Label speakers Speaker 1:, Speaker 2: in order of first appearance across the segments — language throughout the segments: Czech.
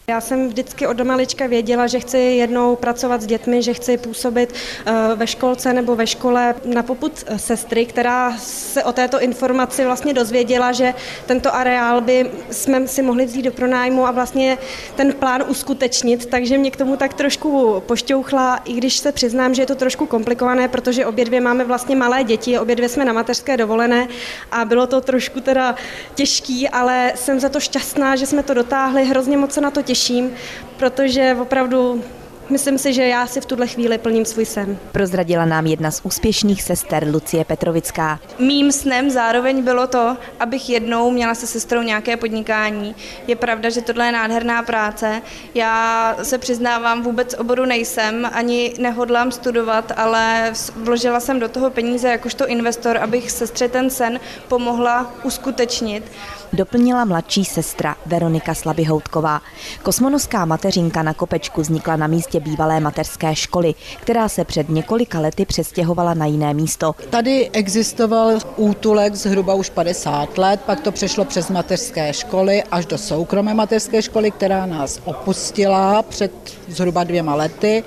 Speaker 1: Já jsem vždycky od malička věděla, že chci jednou pracovat s dětmi, že chci působit ve školce nebo ve škole na popud sestry, která se o této informaci vlastně dozvěděla, že tento areál by jsme si mohli vzít do pronájmu a vlastně ten plán uskutečnit, takže mě k tomu tak trošku pošťouchla, i když se přiznám, že je to trošku komplikované, protože obě dvě máme vlastně malé děti, obě dvě jsme na mateřské dovolené a bylo to trošku teda těžký, ale jsem za to šťastná, že jsme to dotáhli, hrozně moc se na to těším, protože opravdu myslím si, že já si v tuhle chvíli plním svůj sen.
Speaker 2: Prozradila nám jedna z úspěšných sester Lucie Petrovická.
Speaker 3: Mým snem zároveň bylo to, abych jednou měla se sestrou nějaké podnikání. Je pravda, že tohle je nádherná práce. Já se přiznávám, vůbec oboru nejsem, ani nehodlám studovat, ale vložila jsem do toho peníze jakožto investor, abych sestře ten sen pomohla uskutečnit.
Speaker 2: Doplnila mladší sestra Veronika Slabyhoutková. Kosmonoská mateřinka na Kopečku vznikla na místě bývalé mateřské školy, která se před několika lety přestěhovala na jiné místo.
Speaker 4: Tady existoval útulek zhruba už 50 let, pak to přešlo přes mateřské školy až do soukromé mateřské školy, která nás opustila před zhruba 2 lety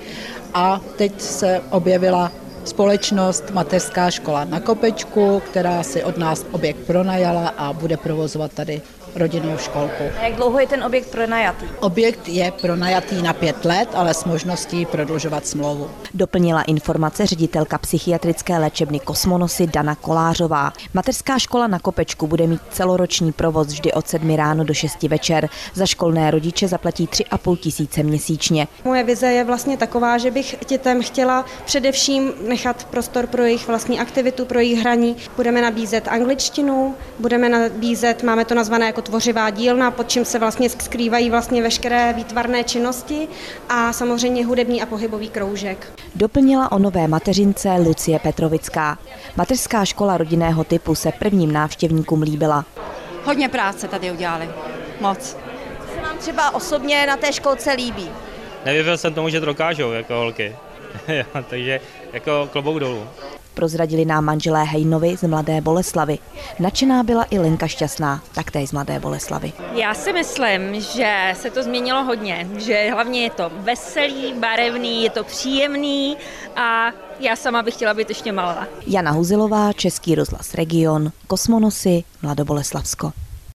Speaker 4: a teď se objevila společnost Mateřská škola na Kopečku, která si od nás objekt pronajala a bude provozovat tady rodinnou školku.
Speaker 2: A jak dlouho je ten objekt pronajatý?
Speaker 4: Objekt je pronajatý na 5 let, ale s možností prodlužovat smlouvu.
Speaker 2: Doplnila informace ředitelka psychiatrické léčebny Kosmonosy Dana Kolářová. Mateřská škola na Kopečku bude mít celoroční provoz vždy od 7 ráno do 6 večer. Za školné rodiče zaplatí 3,5 tisíce měsíčně.
Speaker 1: Moje vize je vlastně taková, že bych dětem chtěla především nechat prostor pro jejich vlastní aktivitu, pro jejich hraní. Budeme nabízet angličtinu, budeme nabízet, máme to nazvané jako tvořivá dílna, pod čím se vlastně skrývají vlastně veškeré výtvarné činnosti a samozřejmě hudební a pohybový kroužek.
Speaker 2: Doplnila o nové mateřince Lucie Petrovická. Mateřská škola rodinného typu se prvním návštěvníkům líbila.
Speaker 5: Hodně práce tady udělali. Moc.
Speaker 2: Co se vám třeba osobně na té školce líbí?
Speaker 6: Nevěřil jsem tomu, že to dokážou jako holky. Takže jako klobouk dolů.
Speaker 2: Prozradili nám manželé Hejnovi z Mladé Boleslavi. Nadšená byla i Lenka Šťastná, taktéž z Mladé Boleslavi.
Speaker 7: Já si myslím, že se to změnilo hodně, že hlavně je to veselý, barevný, je to příjemný a já sama bych chtěla být ještě malá.
Speaker 2: Jana Huzilová, Český rozhlas Region, Kosmonosy, Mladoboleslavsko.